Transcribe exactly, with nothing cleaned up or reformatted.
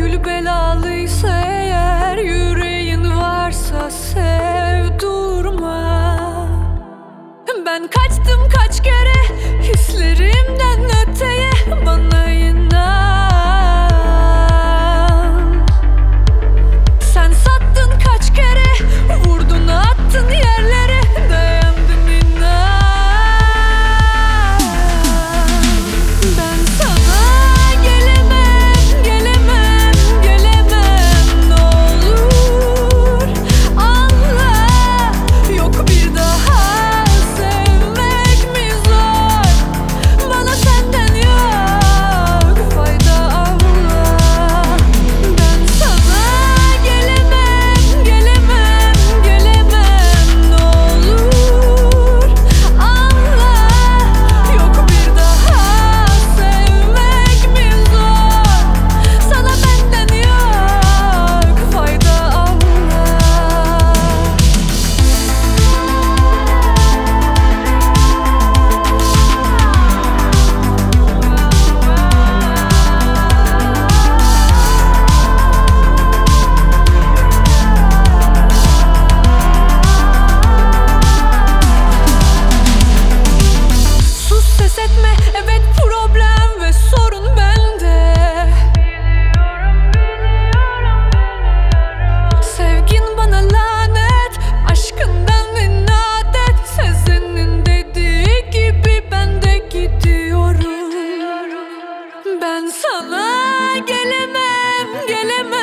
Gül belalıysa eğer, yüreğin varsa sev, durma. Ben kaçtım kaç kere hislerimden öteye, bana inan. Sen sattın kaç kere, vurdun attın yerlere, dayandım inan. Ben sana gelemem, gelemem, gelemem, ne olur anla. Yok bir daha sevmek mi zor, bana senden yok fayda Allah. Ben sana gelemem, gelemem, gelemem, ne olur anla. Yok bir daha sevmek mi zor, sana benden yok fayda Allah. Sus, ses etme, evet problem ve sorun bende. Sevgin bana lanet, aşkından inat et. Sezen'in dediği gibi ben de gidiyorum. Ben sana gelemem, gelemem.